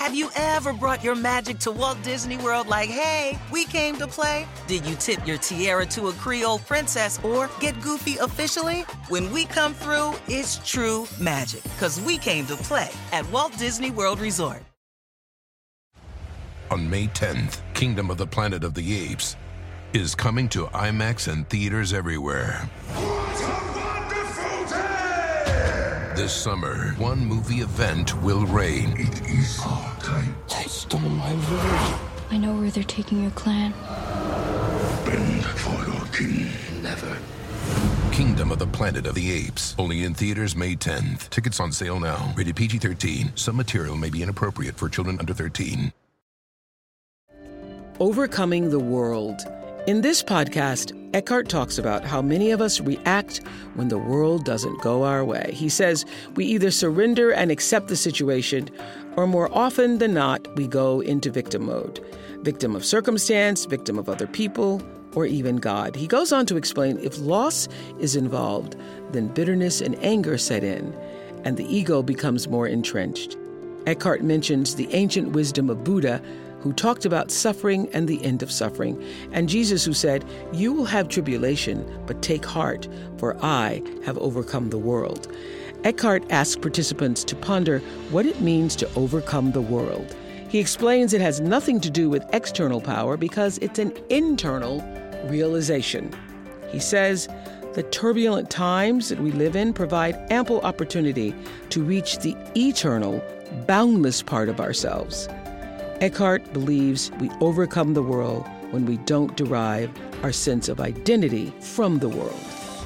Have you ever brought your magic to Walt Disney World like, hey, we came to play? Did you tip your tiara to a Creole princess or get goofy officially? When we come through, it's true magic, because we came to play at Walt Disney World Resort. On May 10th, Kingdom of the Planet of the Apes is coming to IMAX and theaters everywhere. What a wonderful day! This summer, one movie event will reign. It is our time. They stole my village. I know where they're taking your clan. Bend for your king. Never. Kingdom of the Planet of the Apes. Only in theaters May 10th. Tickets on sale now. Rated PG-13. Some material may be inappropriate for children under 13. Overcoming the World. In this podcast, Eckhart talks about how many of us react when the world doesn't go our way. He says we either surrender and accept the situation, or more often than not, we go into victim mode. Victim of circumstance, victim of other people, or even God. He goes on to explain if loss is involved, then bitterness and anger set in, and the ego becomes more entrenched. Eckhart mentions the ancient wisdom of Buddha, who talked about suffering and the end of suffering, and Jesus, who said, "You will have tribulation, but take heart, for I have overcome the world." Eckhart asks participants to ponder what it means to overcome the world. He explains it has nothing to do with external power because it's an internal realization. He says, the turbulent times that we live in provide ample opportunity to reach the eternal, boundless part of ourselves. Eckhart believes we overcome the world when we don't derive our sense of identity from the world.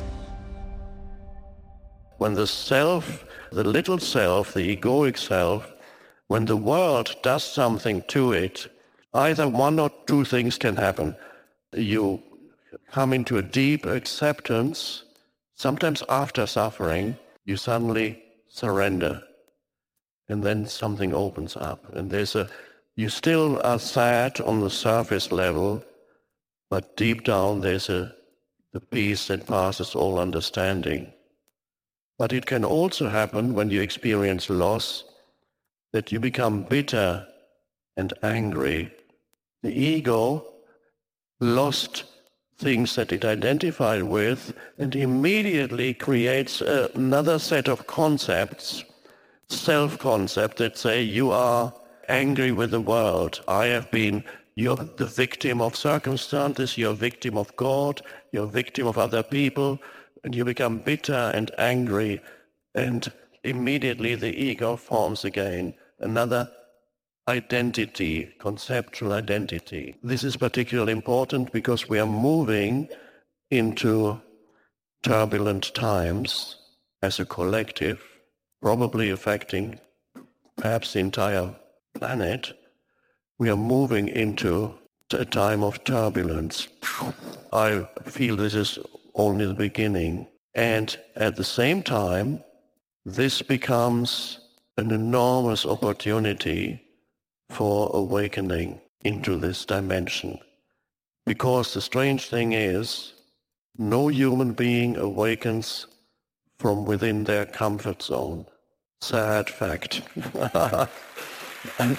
When the self, the little self, the egoic self, when the world does something to it, either one or two things can happen. You come into a deep acceptance. Sometimes after suffering, you suddenly surrender. And then something opens up. And you still are sad on the surface level, but deep down there's the peace that passes all understanding. But it can also happen when you experience loss, that you become bitter and angry. The ego lost things that it identified with and immediately creates another set of concepts, self-concept, that say you are angry with the world. You're the victim of circumstances, you're a victim of God, you're a victim of other people, and you become bitter and angry, and immediately the ego forms again another identity, conceptual identity. This is particularly important because we are moving into turbulent times as a collective, probably affecting perhaps the entire planet. We are moving into a time of turbulence. I feel this is only the beginning. And at the same time, this becomes an enormous opportunity for awakening into this dimension. Because the strange thing is, no human being awakens from within their comfort zone. Sad fact. And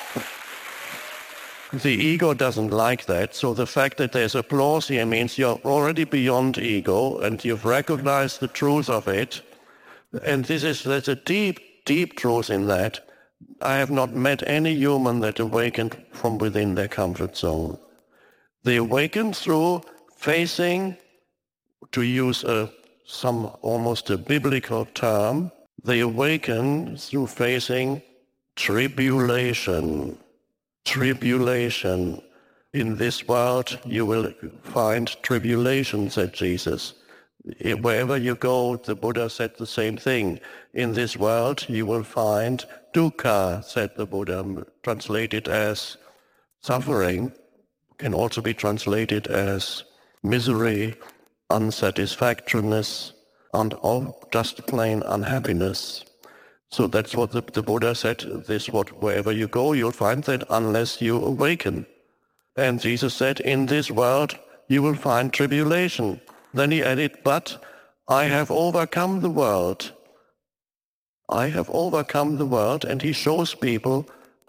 the ego doesn't like that, so the fact that there's applause here means you're already beyond ego and you've recognized the truth of it. And there's a deep, deep truth in that. I have not met any human that awakened from within their comfort zone. They awaken through facing, to use almost a biblical term, they awaken through facing tribulation. Tribulation. In this world you will find tribulation, said Jesus. Wherever you go, the Buddha said the same thing. In this world you will find dukkha, said the Buddha, translated as suffering, can also be translated as misery, unsatisfactoriness, and just plain unhappiness. So that's what the Buddha said, wherever you go, you'll find that unless you awaken. And Jesus said, in this world you will find tribulation. Then he added, but I have overcome the world. I have overcome the world, and he shows people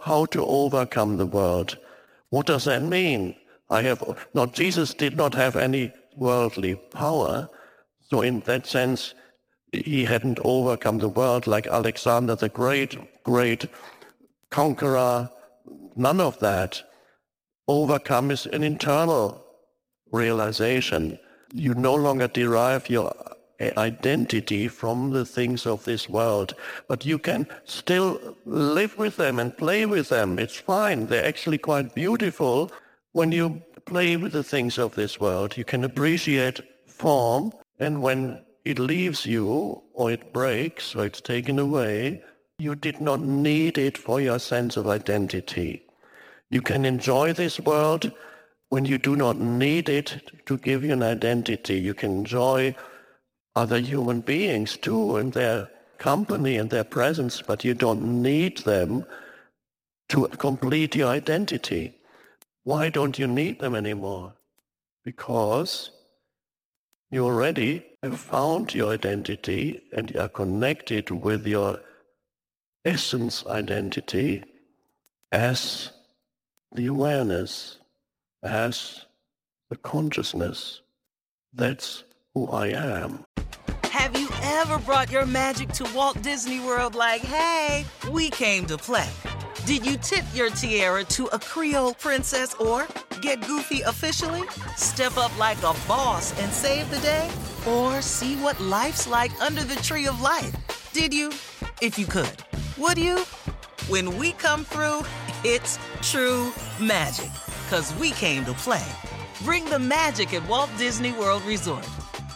how to overcome the world. What does that mean? Jesus did not have any worldly power, so in that sense, he hadn't overcome the world like Alexander the great conqueror. None of that. Overcome is an internal realization. You no longer derive your identity from the things of this world, but you can still live with them and play with them. It's fine. They're actually quite beautiful. When you play with the things of this world, you can appreciate form, and when it leaves you, or it breaks, or it's taken away, you did not need it for your sense of identity. You can enjoy this world when you do not need it to give you an identity. You can enjoy other human beings too, and their company and their presence, but you don't need them to complete your identity. Why don't you need them anymore? Because you already have found your identity and you are connected with your essence identity as the awareness, as the consciousness. That's who I am. Have you ever brought your magic to Walt Disney World like, hey, we came to play? Did you tip your tiara to a Creole princess or get goofy officially? Step up like a boss and save the day? Or see what life's like under the tree of life? Did you? If you could. Would you? When we come through, it's true magic. 'Cause we came to play. Bring the magic at Walt Disney World Resort.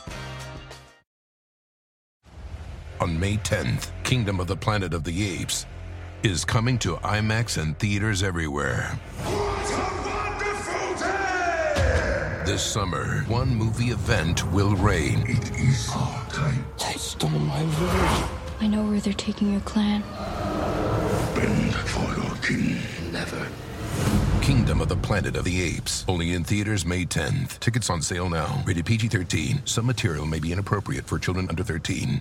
On May 10th, Kingdom of the Planet of the Apes is coming to IMAX and theaters everywhere. What a wonderful day! This summer, one movie event will reign. It is our time. They stole my virgin. I know where they're taking your clan. Bend for your king. Never. Kingdom of the Planet of the Apes. Only in theaters May 10th. Tickets on sale now. Rated PG-13. Some material may be inappropriate for children under 13.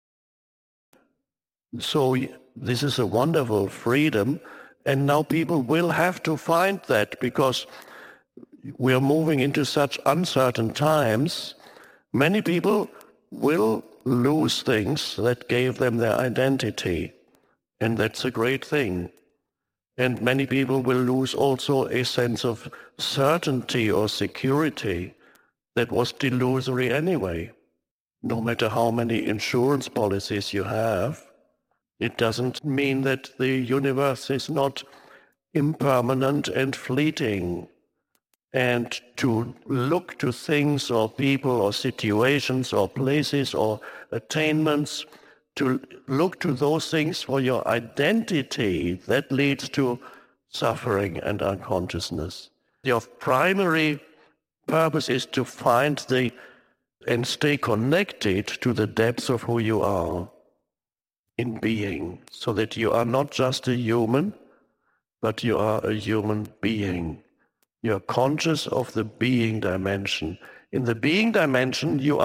So this is a wonderful freedom, and now people will have to find that because we are moving into such uncertain times. Many people will lose things that gave them their identity, and that's a great thing. And many people will lose also a sense of certainty or security that was delusory anyway. No matter how many insurance policies you have, it doesn't mean that the universe is not impermanent and fleeting. And to look to things or people or situations or places or attainments, to look to those things for your identity, that leads to suffering and unconsciousness. Your primary purpose is to find and stay connected to the depths of who you are in being, so that you are not just a human, but you are a human being. You are conscious of the being dimension. In the being dimension, you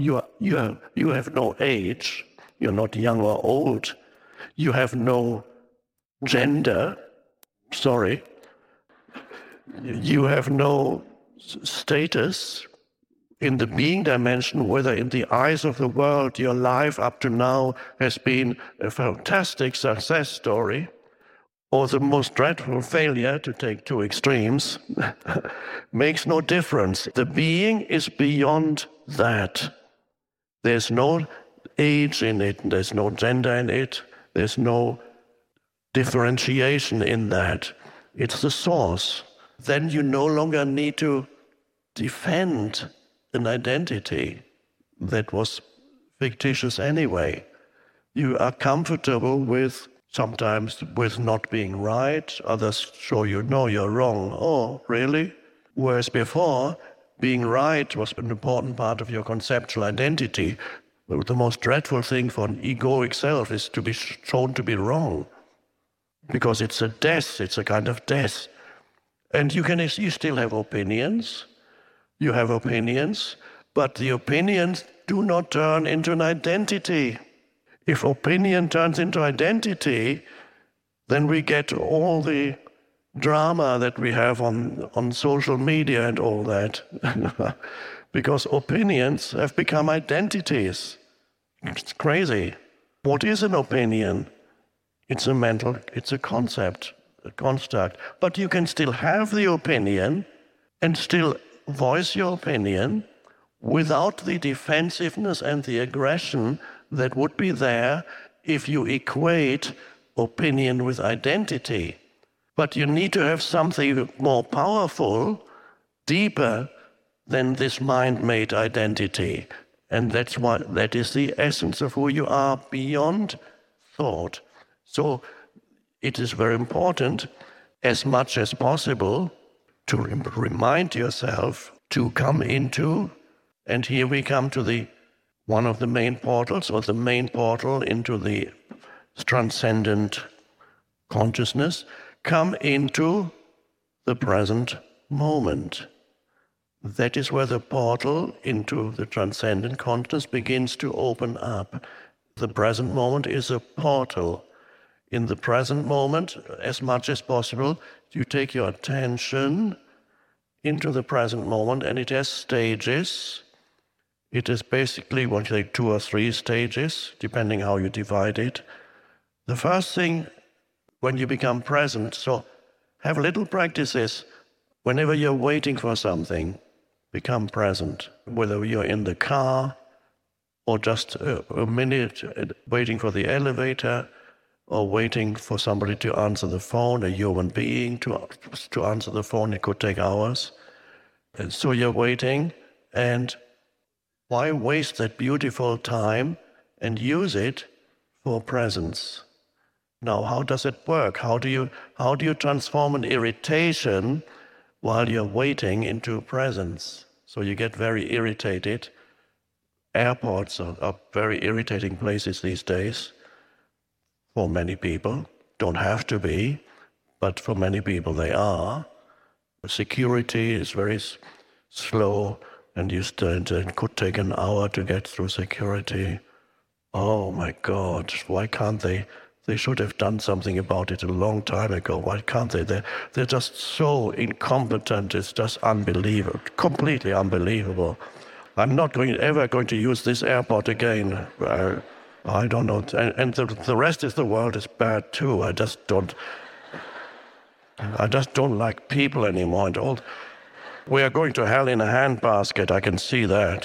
have no age. You're not young or old. You have no gender. Sorry. You have no status. In the being dimension, whether in the eyes of the world your life up to now has been a fantastic success story, or the most dreadful failure, to take two extremes, makes no difference. The being is beyond that. There's no age in it, there's no gender in it, there's no differentiation in that. It's the source. Then you no longer need to defend an identity that was fictitious anyway. You are comfortable with, sometimes with not being right. Others show you, no, you're wrong. Oh, really? Whereas before, being right was an important part of your conceptual identity. But the most dreadful thing for an egoic self is to be shown to be wrong. Because it's a death, it's a kind of death. And you still have opinions. You have opinions, but the opinions do not turn into an identity. If opinion turns into identity, then we get all the drama that we have on social media and all that. Because opinions have become identities. It's crazy. What is an opinion? It's a concept, a construct. But you can still have the opinion and still voice your opinion without the defensiveness and the aggression that would be there if you equate opinion with identity. But you need to have something more powerful, deeper than this mind-made identity. And that is the essence of who you are beyond thought. So it is very important, as much as possible, to remind yourself to come into, and here we come to one of the main portals, or the main portal into the transcendent consciousness, come into the present moment. That is where the portal into the transcendent consciousness begins to open up. The present moment is a portal. In the present moment, as much as possible, you take your attention into the present moment, and it has stages. It is basically, 2 or 3 stages, depending how you divide it. The first thing, when you become present, so have little practices. Whenever you're waiting for something, become present. Whether you're in the car, or just a minute waiting for the elevator, or waiting for somebody to answer the phone, a human being to answer the phone, it could take hours. And so you're waiting, and why waste that beautiful time and use it for presence? Now, how does it work? How do you transform an irritation while you're waiting into presence? So you get very irritated. Airports are very irritating places these days. For many people, don't have to be, but for many people they are. Security is very slow, and it could take an hour to get through security. Oh my God, why can't they? They should have done something about it a long time ago. Why can't they? They're just so incompetent. It's just unbelievable, completely unbelievable. I'm not ever going to use this airport again. I don't know. And the rest of the world is bad too. I just don't like people anymore. And all. We are going to hell in a handbasket. I can see that.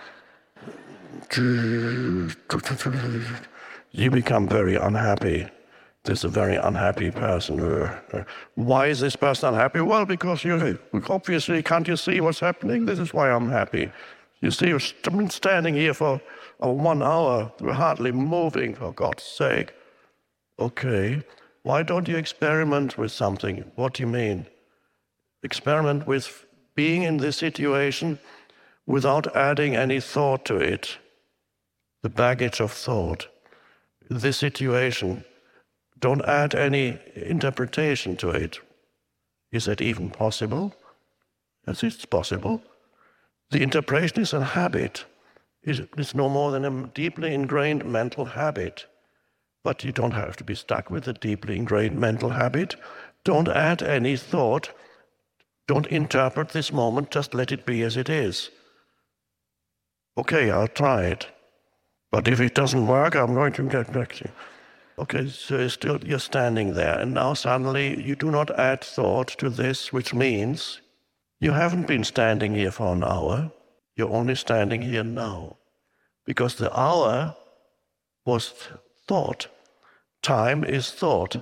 You become very unhappy. This is a very unhappy person. Why is this person unhappy? Well, because obviously, can't you see what's happening? This is why I'm happy. You see, I've been standing here for 1 hour, hardly moving, for God's sake. Okay, why don't you experiment with something? What do you mean? Experiment with being in this situation without adding any thought to it. The baggage of thought. This situation, don't add any interpretation to it. Is that even possible? Yes, it's possible. The interpretation is a habit. It's no more than a deeply ingrained mental habit. But you don't have to be stuck with a deeply ingrained mental habit. Don't add any thought. Don't interpret this moment. Just let it be as it is. Okay, I'll try it. But if it doesn't work, I'm going to get back to you. Okay, so you're standing there, and now suddenly you do not add thought to this, which means you haven't been standing here for an hour. You're only standing here now. Because the hour was thought. Time is thought.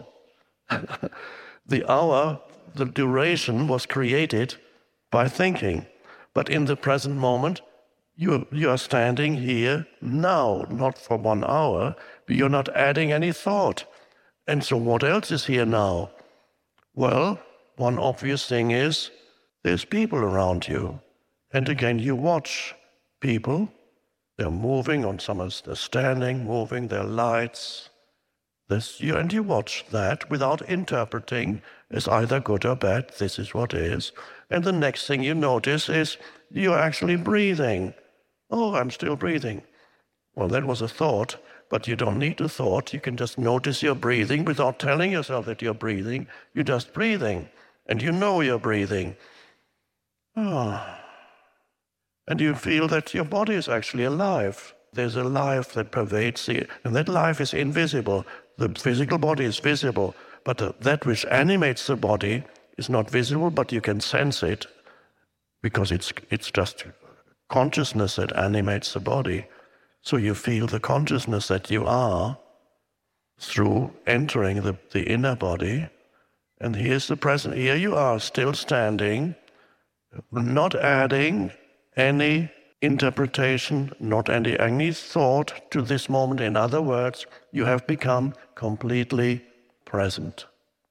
The hour, the duration was created by thinking. But in the present moment, you are standing here now, not for 1 hour, but you're not adding any thought. And so what else is here now? Well, one obvious thing is there's people around you. And again, you watch people. They're moving, they're standing, moving, there are lights. And you watch that without interpreting as either good or bad. This is what is. And the next thing you notice is you're actually breathing. Oh, I'm still breathing. Well, that was a thought. But you don't need a thought. You can just notice your breathing without telling yourself that you're breathing. You're just breathing, and you know you're breathing. And you feel that your body is actually alive. There's a life that pervades it, and that life is invisible. The physical body is visible, but that which animates the body is not visible, but you can sense it, because it's just consciousness that animates the body. So you feel the consciousness that you are through entering the inner body. And here's the present. Here you are, still standing, not adding any interpretation, not any thought to this moment. In other words, you have become completely present.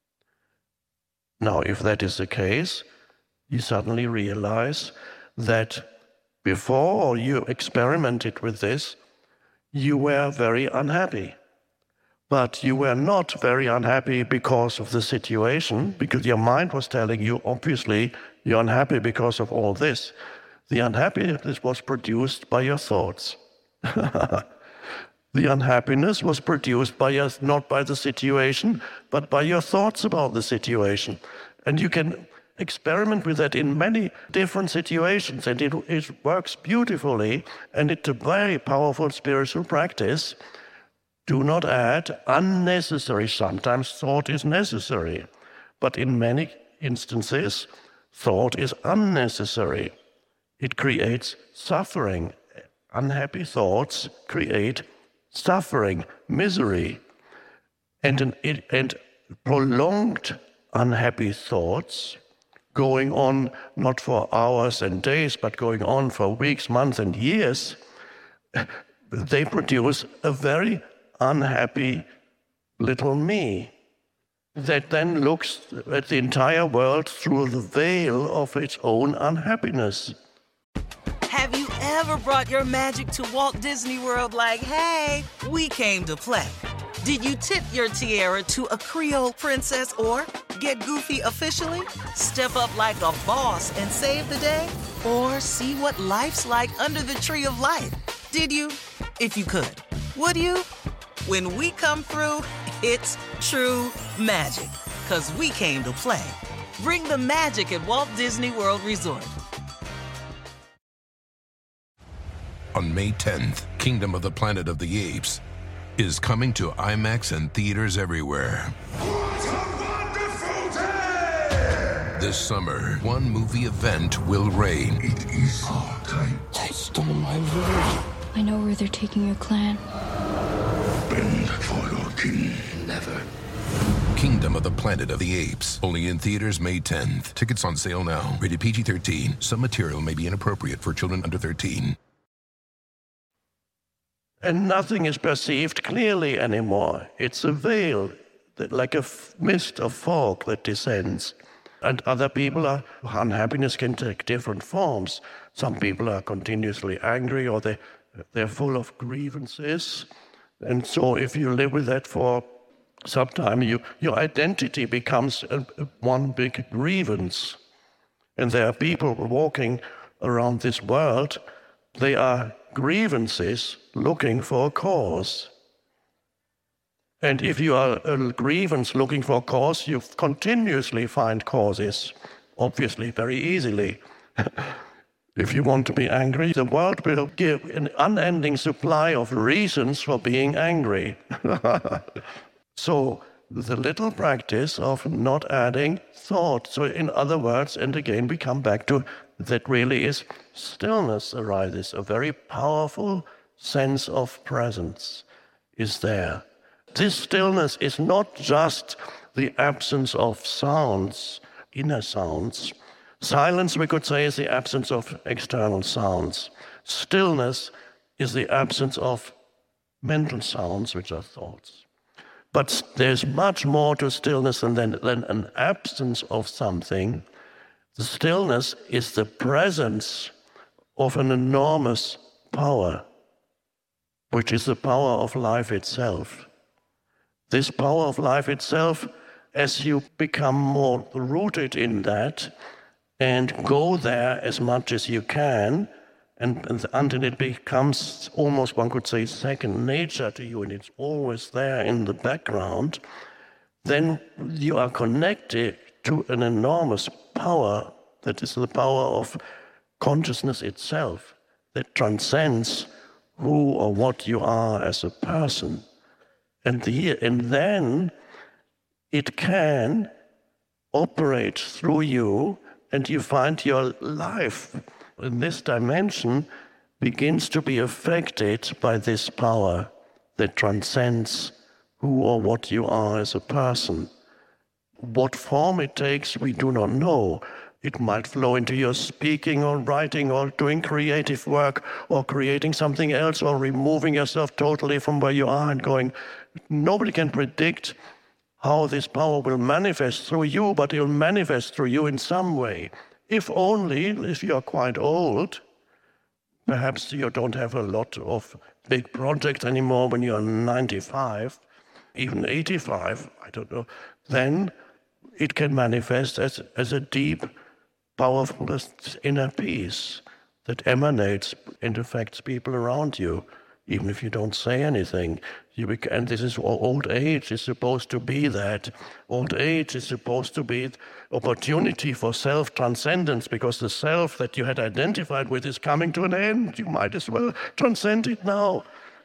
Now, if that is the case, you suddenly realize that before you experimented with this, you were very unhappy. But you were not very unhappy because of the situation, because your mind was telling you, obviously, you're unhappy because of all this. The unhappiness was produced by your thoughts. The unhappiness was produced by not by the situation, but by your thoughts about the situation. And you can experiment with that in many different situations, and it works beautifully, and it's a very powerful spiritual practice. Do not add unnecessary. Sometimes thought is necessary, but in many instances, thought is unnecessary. It creates suffering. Unhappy thoughts create suffering, misery, and prolonged unhappy thoughts going on not for hours and days, but going on for weeks, months, and years, they produce a very unhappy little me that then looks at the entire world through the veil of its own unhappiness. Have you ever brought your magic to Walt Disney World like, hey, we came to play? Did you tip your tiara to a Creole princess or get goofy officially? Step up like a boss and save the day? Or see what life's like under the tree of life? Did you? If you could. Would you? When we come through, it's true magic. 'Cause we came to play. Bring the magic at Walt Disney World Resort. On May 10th, Kingdom of the Planet of the Apes is coming to IMAX and theaters everywhere. What a wonderful day! This summer, one movie event will reign. It is our time. They stole my village. I know where they're taking your clan. Bend for your king. Never. Kingdom of the Planet of the Apes. Only in theaters May 10th. Tickets on sale now. Rated PG-13. Some material may be inappropriate for children under 13. And nothing is perceived clearly anymore. It's a veil, like a mist of fog that descends. And other people unhappiness can take different forms. Some people are continuously angry, or they're full of grievances. And so if you live with that for some time, your identity becomes one big grievance. And there are people walking around this world, they are grievances looking for a cause. And if you are a grievance looking for a cause, you continuously find causes, obviously, very easily. If you want to be angry, the world will give an unending supply of reasons for being angry. So the little practice of not adding thought. So in other words, and again we come back to that really is stillness arises. A very powerful sense of presence is there. This stillness is not just the absence of sounds, inner sounds. Silence, we could say, is the absence of external sounds. Stillness is the absence of mental sounds, which are thoughts. But there's much more to stillness than an absence of something. The stillness is the presence of an enormous power, which is the power of life itself. This power of life itself, as you become more rooted in that and go there as much as you can, and until it becomes almost, one could say, second nature to you, and it's always there in the background, then you are connected to an enormous power that is the power of consciousness itself, that transcends who or what you are as a person. And then it can operate through you, and you find your life in this dimension begins to be affected by this power that transcends who or what you are as a person. What form it takes, we do not know. It might flow into your speaking or writing or doing creative work or creating something else or removing yourself totally from where you are and going. Nobody can predict how this power will manifest through you, but it will manifest through you in some way. If only, if you're quite old, perhaps you don't have a lot of big projects anymore when you're 95, even 85, I don't know, then it can manifest as a deep, powerful inner peace that emanates and affects people around you, even if you don't say anything. And this is old age is supposed to be that. Old age is supposed to be opportunity for self-transcendence, because the self that you had identified with is coming to an end. You might as well transcend it now.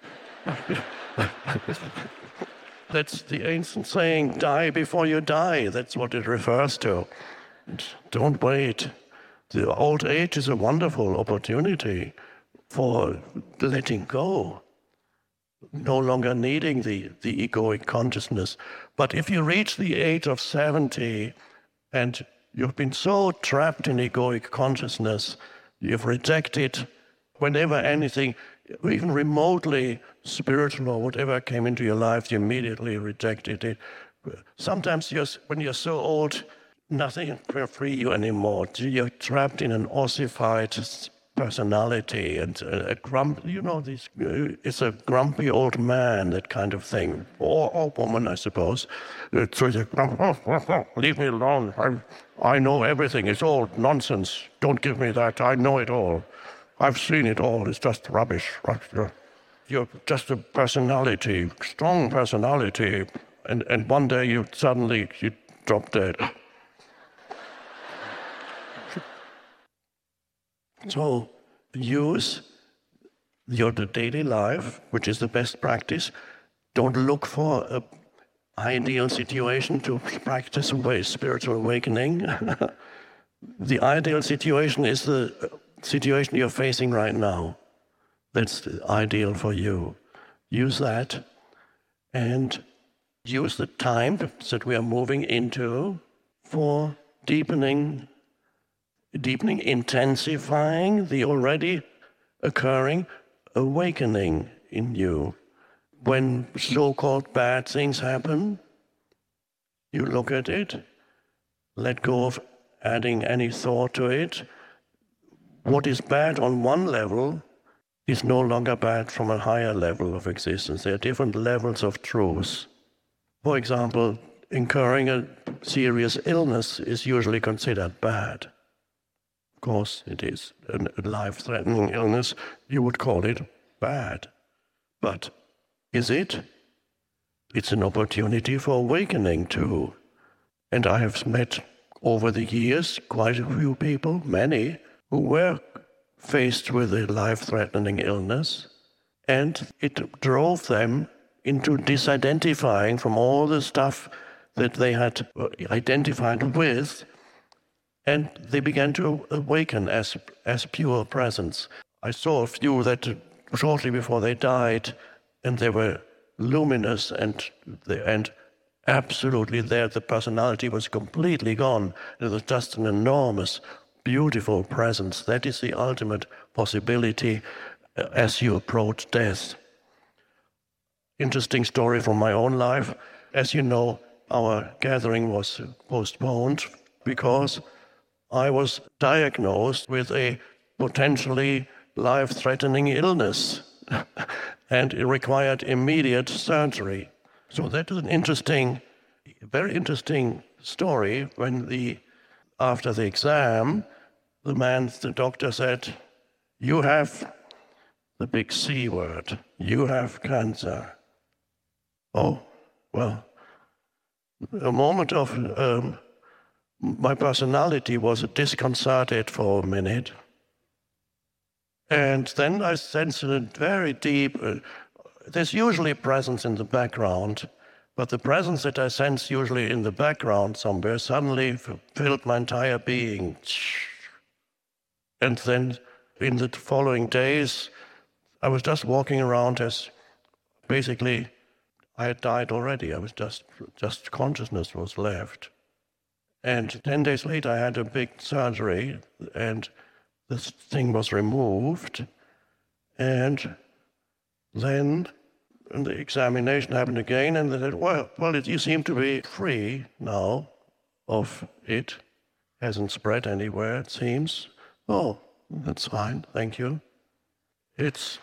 That's the ancient saying, die before you die. That's what it refers to. Don't wait. The old age is a wonderful opportunity for letting go, no longer needing the egoic consciousness. But if you reach the age of 70 and you've been so trapped in egoic consciousness, you've rejected whenever anything, even remotely spiritual or whatever came into your life, you immediately rejected it. Sometimes when you're so old, nothing will free you anymore. You're trapped in an ossified personality and a grumpy, it's a grumpy old man, that kind of thing, or woman, I suppose. So leave me alone. I know everything. It's all nonsense. Don't give me that. I know it all. I've seen it all. It's just rubbish. You're just a personality, strong personality, and one day you suddenly drop dead. So use your daily life, which is the best practice. Don't look for an ideal situation to practice spiritual awakening. The ideal situation is the situation you're facing right now. That's the ideal for you. Use that and use the time that we are moving into for deepening, intensifying the already occurring awakening in you. When so-called bad things happen, you look at it, let go of adding any thought to it. What is bad on one level is no longer bad from a higher level of existence. There are different levels of truth. For example, incurring a serious illness is usually considered bad. Of course, it is a life-threatening illness. You would call it bad. But is it? It's an opportunity for awakening too. And I have met over the years quite a few people, many, who were faced with a life-threatening illness, and it drove them into disidentifying from all the stuff that they had identified with, and they began to awaken as pure presence. I saw a few that shortly before they died, and they were luminous and absolutely there. The personality was completely gone. It was just an enormous, beautiful presence. That is the ultimate possibility as you approach death. Interesting story from my own life. As you know, our gathering was postponed because I was diagnosed with a potentially life-threatening illness and it required immediate surgery. So that is an very interesting story. When after the exam, the doctor said, you have the big C word. You have cancer. Oh, well, a moment of my personality was disconcerted for a minute. And then I sensed a very deep, there's usually a presence in the background, but the presence that I sense usually in the background somewhere suddenly filled my entire being. And then in the following days, I was just walking around as basically I had died already. I was just consciousness was left. And 10 days later, I had a big surgery, and this thing was removed. And then the examination happened again, and they said, well, you seem to be free now of it. Hasn't spread anywhere, it seems. Oh, that's fine, thank you. It's...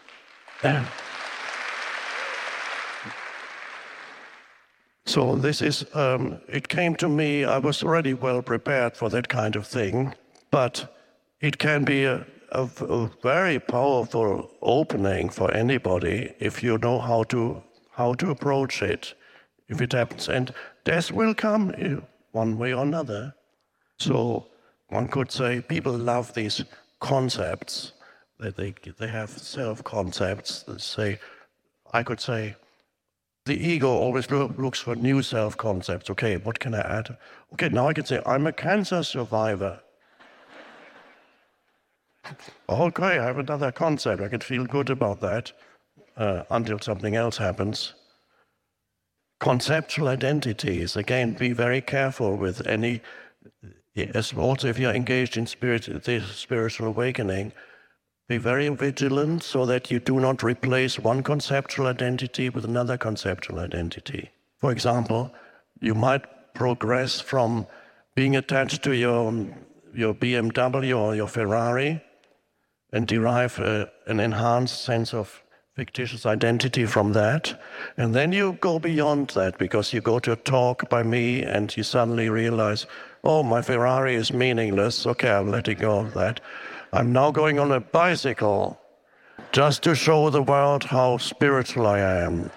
So this is, it came to me, I was already well prepared for that kind of thing, but it can be a very powerful opening for anybody if you know how to approach it, if it happens. And death will come one way or another. So one could say people love these concepts, that they have self-concepts. I could say, the ego always looks for new self-concepts. Okay, what can I add? Okay, now I can say, I'm a cancer survivor. Okay, I have another concept. I can feel good about that until something else happens. Conceptual identities. Again, be very careful with any... Also, if you're engaged in spiritual awakening, be very vigilant so that you do not replace one conceptual identity with another conceptual identity. For example, you might progress from being attached to your BMW or your Ferrari and derive an enhanced sense of fictitious identity from that. And then you go beyond that because you go to a talk by me and you suddenly realize, oh, my Ferrari is meaningless. Okay, I'm letting go of that. I'm now going on a bicycle just to show the world how spiritual I am.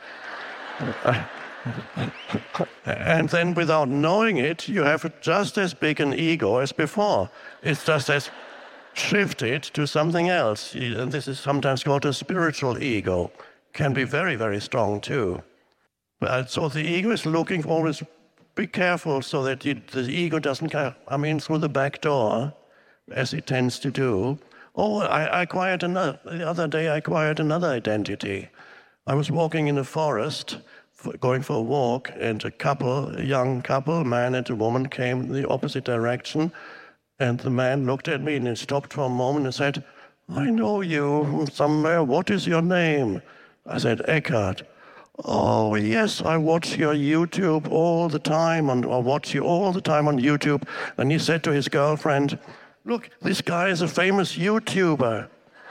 And then without knowing it, you have just as big an ego as before. It's just as shifted to something else. And this is sometimes called a spiritual ego. Can be very, very strong too. So the ego is looking always, be careful so that the ego doesn't come in through the back door, as it tends to do. Oh, the other day I acquired another identity. I was walking in the forest, going for a walk, and a young couple, a man and a woman, came in the opposite direction, and the man looked at me and he stopped for a moment and said, I know you from somewhere, what is your name? I said, Eckhart. Oh, yes, I watch your YouTube all the time, I watch you all the time on YouTube. And he said to his girlfriend, look, this guy is a famous YouTuber.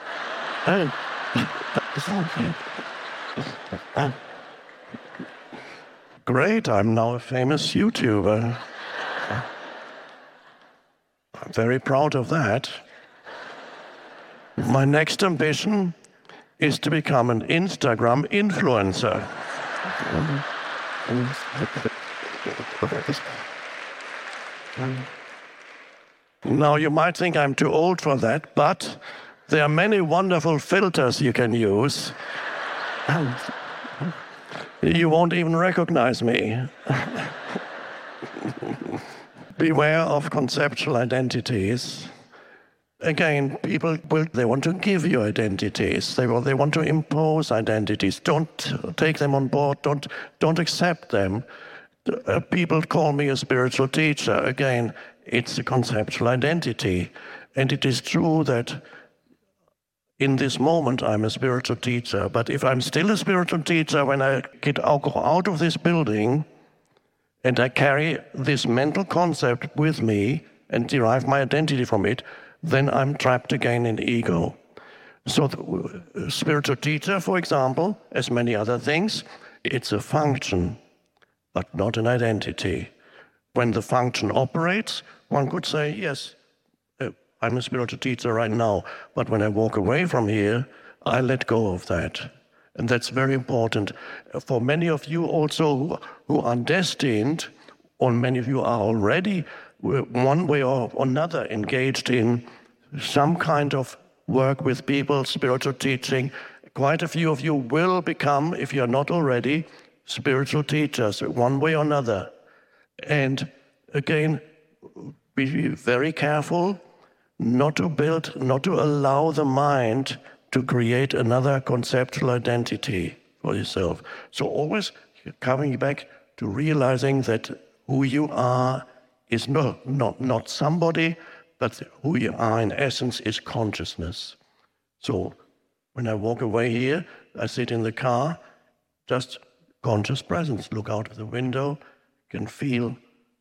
Great, I'm now a famous YouTuber. I'm very proud of that. My next ambition is to become an Instagram influencer. Now, you might think I'm too old for that, but there are many wonderful filters you can use. You won't even recognize me. Beware of conceptual identities. Again, people they want to give you identities. They want to impose identities. Don't take them on board. Don't accept them. People call me a spiritual teacher. Again, it's a conceptual identity. And it is true that in this moment I'm a spiritual teacher. But if I'm still a spiritual teacher when I go out of this building and I carry this mental concept with me and derive my identity from it, then I'm trapped again in ego. So the spiritual teacher, for example, as many other things, it's a function, but not an identity. When the function operates, one could say, yes, I'm a spiritual teacher right now, but when I walk away from here, I let go of that. And that's very important. For many of you also who are destined, or many of you are already one way or another engaged in some kind of work with people, spiritual teaching. Quite a few of you will become, if you're not already, spiritual teachers, one way or another. And again, be very careful not to allow the mind to create another conceptual identity for yourself. So always coming back to realizing that who you are is not somebody, but who you are in essence is consciousness. So when I walk away here, I sit in the car, just conscious presence. Look out of the window, can feel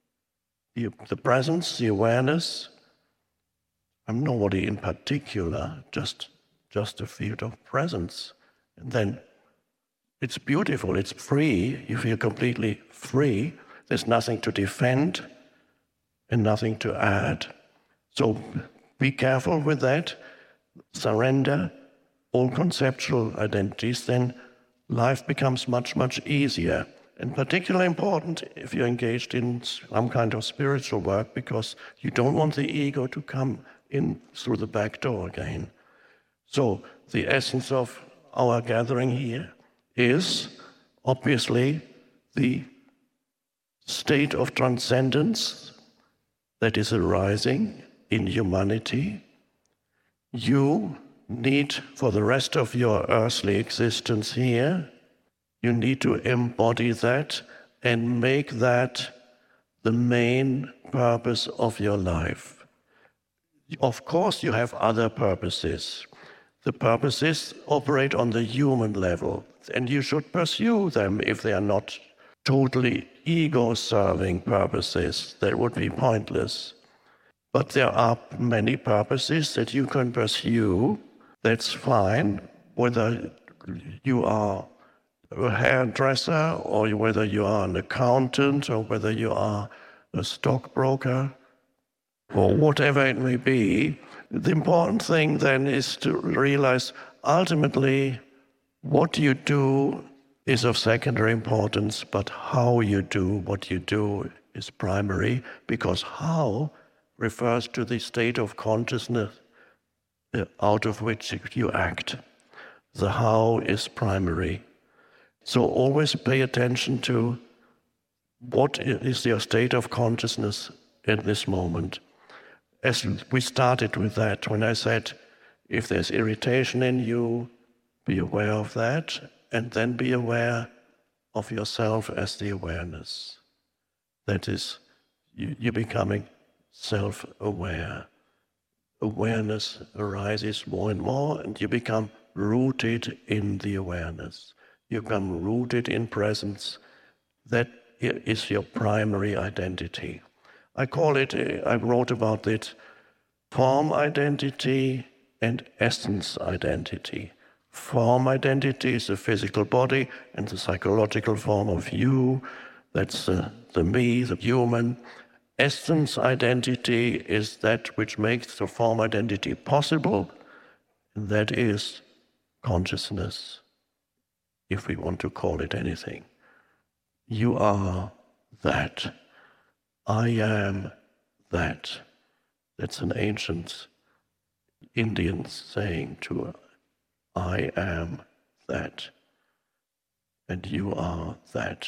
the presence, the awareness. I'm nobody in particular, just a field of presence. And then it's beautiful, it's free, you feel completely free. There's nothing to defend and nothing to add. So be careful with that. Surrender all conceptual identities, then life becomes much, much easier. And particularly important if you're engaged in some kind of spiritual work, because you don't want the ego to come in through the back door again. So the essence of our gathering here is obviously the state of transcendence that is arising in humanity. You need, for the rest of your earthly existence here, you need to embody that and make that the main purpose of your life. Of course, you have other purposes. The purposes operate on the human level, and you should pursue them if they are not totally ego-serving purposes. That would be pointless. But there are many purposes that you can pursue. That's fine, whether you are a hairdresser or whether you are an accountant or whether you are a stockbroker or whatever it may be. The important thing then is to realize ultimately what you do is of secondary importance, but how you do what you do is primary, because how refers to the state of consciousness out of which you act. The how is primary. So always pay attention to what is your state of consciousness in this moment. As we started with that, when I said, if there's irritation in you, be aware of that, and then be aware of yourself as the awareness. That is, you're becoming self-aware. Awareness arises more and more, and you become rooted in the awareness. You become rooted in presence. That is your primary identity. I call it, I wrote about it, form identity and essence identity. Form identity is the physical body and the psychological form of you. That's the me, the human. Essence identity is that which makes the form identity possible, and that is consciousness, if we want to call it anything. You are that. I am that. That's an ancient Indian saying to I am that. And you are that.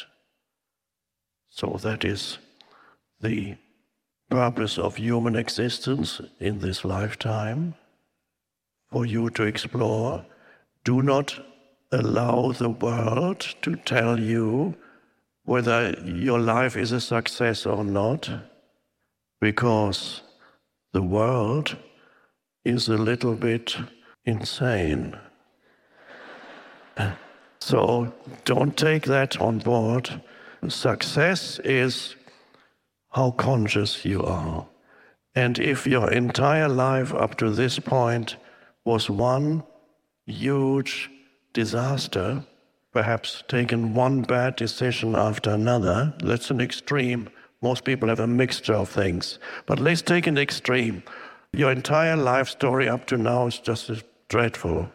So that is the purpose of human existence in this lifetime, for you to explore. Do not allow the world to tell you whether your life is a success or not, because the world is a little bit insane. So don't take that on board. Success is how conscious you are. And if your entire life up to this point was one huge disaster, perhaps taken one bad decision after another, that's an extreme. Most people have a mixture of things. But let's take an extreme. Your entire life story up to now is just as dreadful.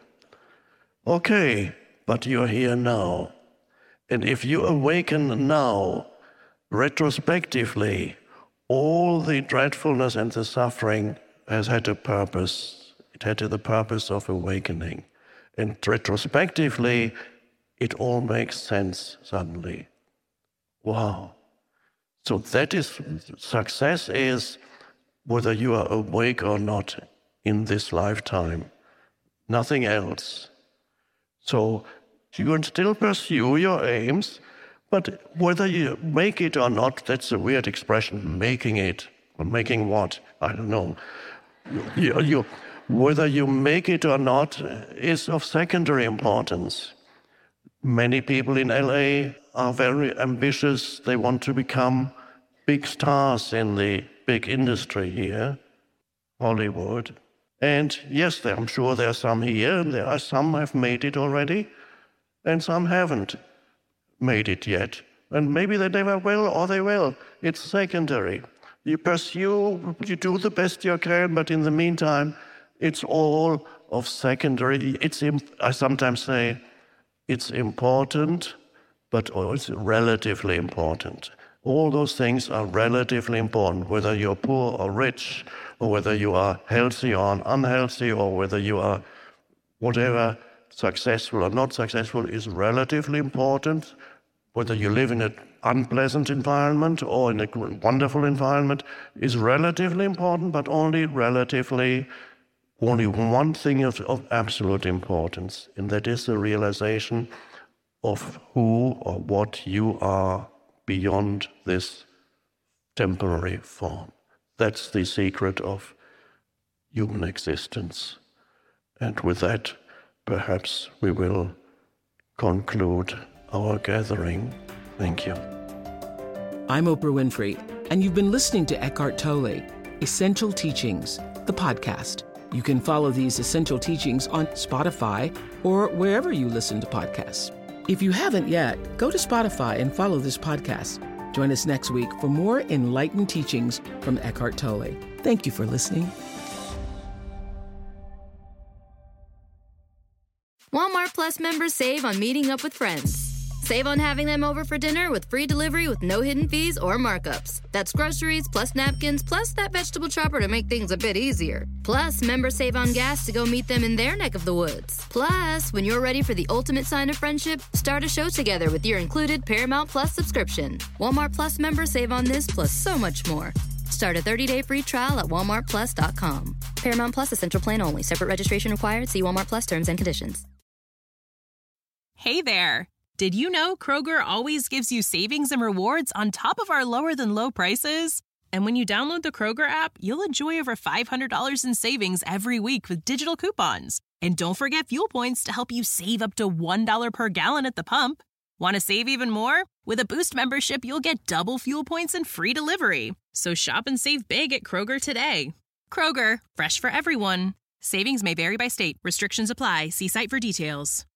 Okay, but you're here now. And if you awaken now, retrospectively, all the dreadfulness and the suffering has had a purpose. It had the purpose of awakening. And retrospectively, it all makes sense suddenly. Wow. So that is, success is whether you are awake or not in this lifetime. Nothing else. So you can still pursue your aims, but whether you make it or not, that's a weird expression, making it. Or making what? I don't know. Whether you make it or not is of secondary importance. Many people in LA are very ambitious. They want to become big stars in the big industry here, Hollywood. And yes, I'm sure there are some here, and there are some have made it already, and some haven't made it yet. And maybe they never will, or they will. It's secondary. You pursue, you do the best you can, but in the meantime, it's all of secondary. I sometimes say it's important, but it's relatively important. All those things are relatively important, whether you're poor or rich, or whether you are healthy or unhealthy, or whether you are whatever, successful or not successful, is relatively important. Whether you live in an unpleasant environment or in a wonderful environment is relatively important, but only relatively. Only one thing of absolute importance, and that is the realization of who or what you are beyond this temporary form. That's the secret of human existence. And with that, perhaps we will conclude our gathering. Thank you. I'm Oprah Winfrey, and you've been listening to Eckhart Tolle, Essential Teachings, the podcast. You can follow these essential teachings on Spotify or wherever you listen to podcasts. If you haven't yet, go to Spotify and follow this podcast. Join us next week for more enlightened teachings from Eckhart Tolle. Thank you for listening. Walmart Plus members save on meeting up with friends. Save on having them over for dinner with free delivery with no hidden fees or markups. That's groceries, plus napkins, plus that vegetable chopper to make things a bit easier. Plus, members save on gas to go meet them in their neck of the woods. Plus, when you're ready for the ultimate sign of friendship, start a show together with your included Paramount Plus subscription. Walmart Plus members save on this plus so much more. Start a 30-day free trial at walmartplus.com. Paramount Plus Essential Plan only. Separate registration required. See Walmart Plus terms and conditions. Hey there. Did you know Kroger always gives you savings and rewards on top of our lower-than-low prices? And when you download the Kroger app, you'll enjoy over $500 in savings every week with digital coupons. And don't forget fuel points to help you save up to $1 per gallon at the pump. Want to save even more? With a Boost membership, you'll get double fuel points and free delivery. So shop and save big at Kroger today. Kroger, fresh for everyone. Savings may vary by state. Restrictions apply. See site for details.